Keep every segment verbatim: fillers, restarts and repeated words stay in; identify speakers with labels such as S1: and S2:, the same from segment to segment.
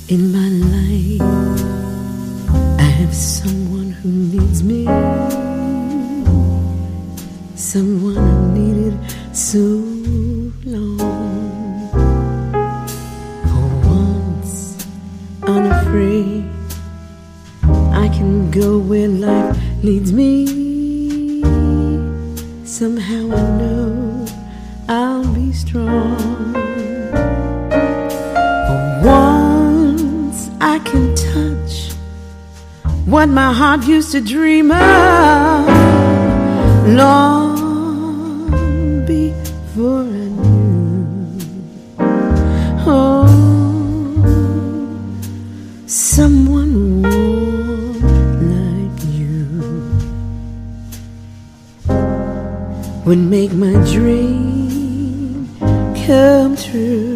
S1: In my life, I have someone who needs me, someone I needed so long. For once, unafraid, I can go where life leads me. Somehow I know I'll be strong. For once, I can touch what my heart used to dream of long before I knew. Oh, someone warm like you would make my dream come true.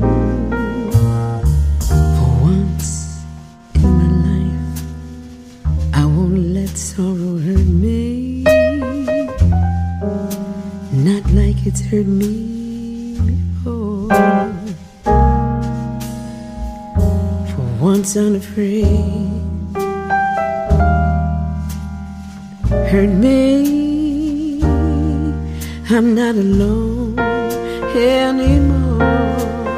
S1: Sorrow hurt me, not like it's hurt me before. For once unafraid, hurt me, I'm not alone anymore.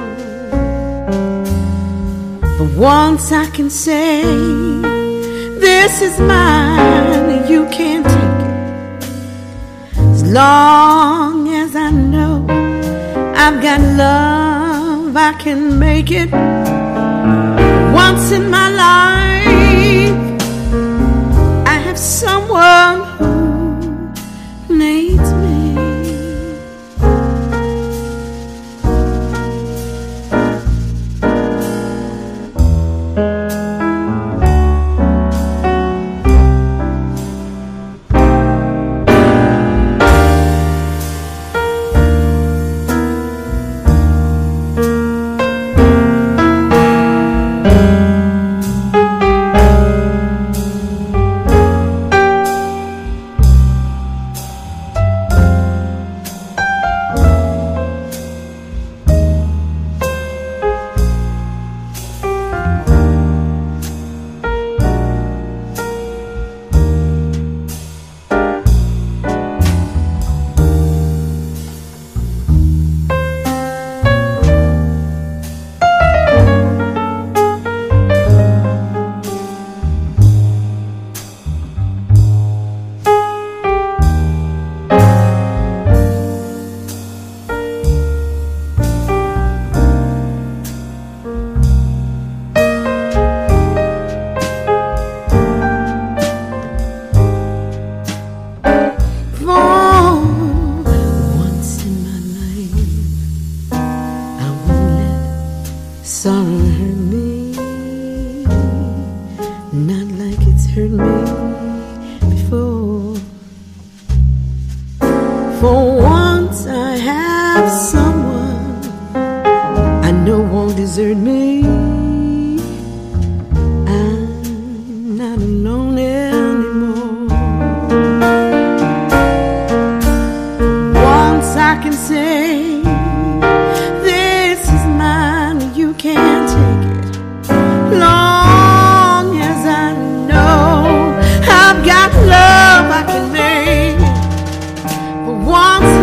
S1: For once I can say, this is mine, you can't take it. As long as I know I've got love, I can make it. Once in my life, I have someone who needs me. Sorrow hurt me, not like it's hurt me before. For once I have someone I know won't desert me. I'm not alone anymore. Once I can say, can't take it. Long as I know I've got love, I can make it. But once